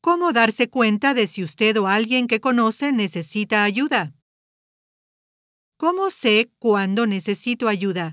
¿Cómo darse cuenta de si usted o alguien que conoce necesita ayuda? ¿Cómo sé cuándo necesito ayuda?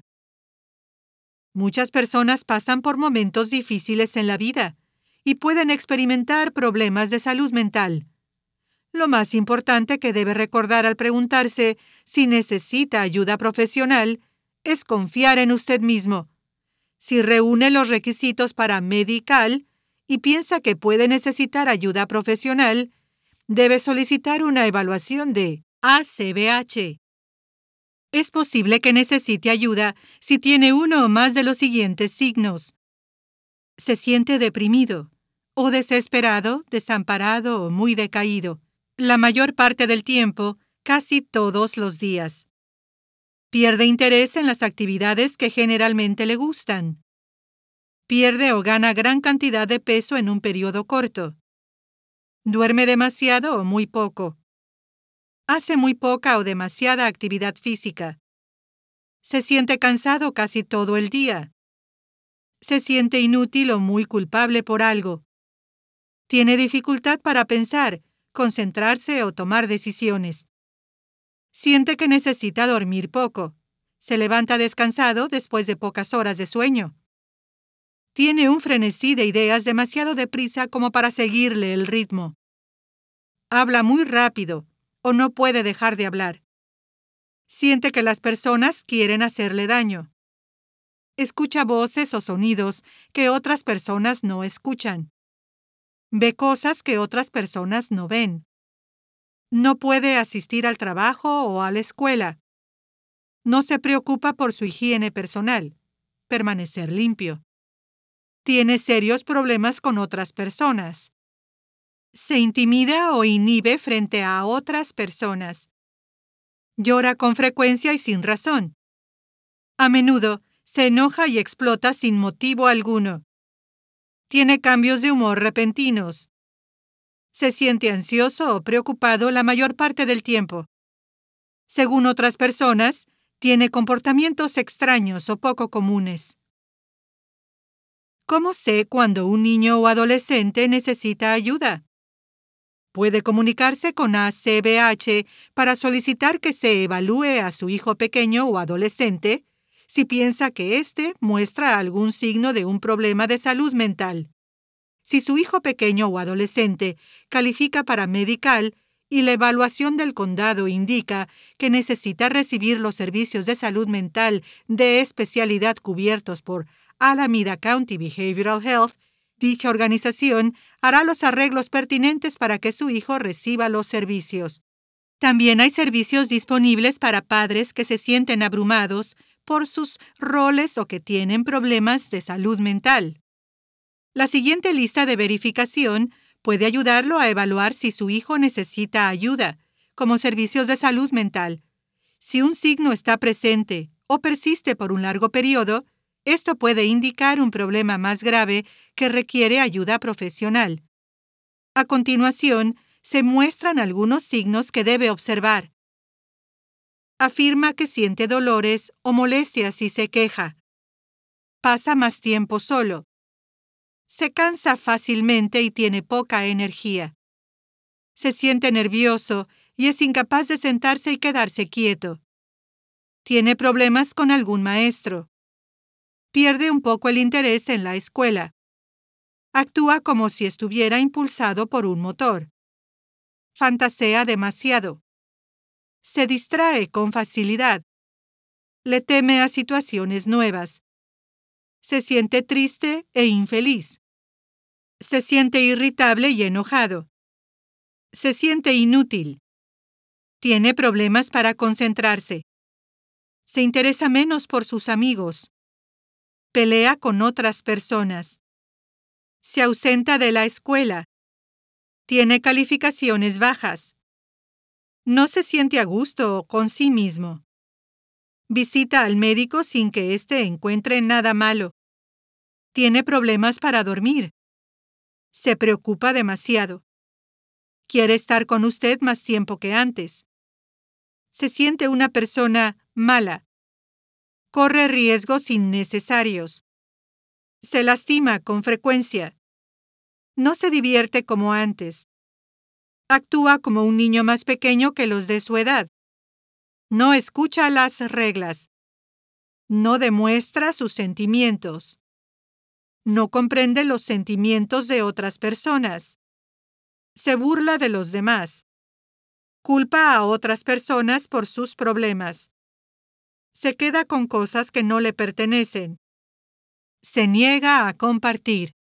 Muchas personas pasan por momentos difíciles en la vida y pueden experimentar problemas de salud mental. Lo más importante que debe recordar al preguntarse si necesita ayuda profesional es confiar en usted mismo. Si reúne los requisitos para medical y piensa que puede necesitar ayuda profesional, debe solicitar una evaluación de ACVH. Es posible que necesite ayuda si tiene uno o más de los siguientes signos. Se siente deprimido, o desesperado, desamparado o muy decaído, la mayor parte del tiempo, casi todos los días. Pierde interés en las actividades que generalmente le gustan. Pierde o gana gran cantidad de peso en un periodo corto. Duerme demasiado o muy poco. Hace muy poca o demasiada actividad física. Se siente cansado casi todo el día. Se siente inútil o muy culpable por algo. Tiene dificultad para pensar, concentrarse o tomar decisiones. Siente que necesita dormir poco. Se levanta descansado después de pocas horas de sueño. Tiene un frenesí de ideas demasiado deprisa como para seguirle el ritmo. Habla muy rápido o no puede dejar de hablar. Siente que las personas quieren hacerle daño. Escucha voces o sonidos que otras personas no escuchan. Ve cosas que otras personas no ven. No puede asistir al trabajo o a la escuela. No se preocupa por su higiene personal, permanecer limpio. Tiene serios problemas con otras personas. Se intimida o inhibe frente a otras personas. Llora con frecuencia y sin razón. A menudo se enoja y explota sin motivo alguno. Tiene cambios de humor repentinos. Se siente ansioso o preocupado la mayor parte del tiempo. Según otras personas, tiene comportamientos extraños o poco comunes. ¿Cómo sé cuando un niño o adolescente necesita ayuda? Puede comunicarse con ACVH para solicitar que se evalúe a su hijo pequeño o adolescente si piensa que éste muestra algún signo de un problema de salud mental. Si su hijo pequeño o adolescente califica para medical y la evaluación del condado indica que necesita recibir los servicios de salud mental de especialidad cubiertos por Alameda County Behavioral Health, dicha organización hará los arreglos pertinentes para que su hijo reciba los servicios. También hay servicios disponibles para padres que se sienten abrumados por sus roles o que tienen problemas de salud mental. La siguiente lista de verificación puede ayudarlo a evaluar si su hijo necesita ayuda, como servicios de salud mental. Si un signo está presente o persiste por un largo periodo, esto puede indicar un problema más grave que requiere ayuda profesional. A continuación, se muestran algunos signos que debe observar. Afirma que siente dolores o molestias y se queja. Pasa más tiempo solo. Se cansa fácilmente y tiene poca energía. Se siente nervioso y es incapaz de sentarse y quedarse quieto. Tiene problemas con algún maestro. Pierde un poco el interés en la escuela. Actúa como si estuviera impulsado por un motor. Fantasea demasiado. Se distrae con facilidad. Le teme a situaciones nuevas. Se siente triste e infeliz. Se siente irritable y enojado. Se siente inútil. Tiene problemas para concentrarse. Se interesa menos por sus amigos. Pelea con otras personas. Se ausenta de la escuela. Tiene calificaciones bajas. No se siente a gusto con sí mismo. Visita al médico sin que éste encuentre nada malo. Tiene problemas para dormir. Se preocupa demasiado. Quiere estar con usted más tiempo que antes. Se siente una persona mala. Corre riesgos innecesarios. Se lastima con frecuencia. No se divierte como antes. Actúa como un niño más pequeño que los de su edad. No escucha las reglas. No demuestra sus sentimientos. No comprende los sentimientos de otras personas. Se burla de los demás. Culpa a otras personas por sus problemas. Se queda con cosas que no le pertenecen. Se niega a compartir.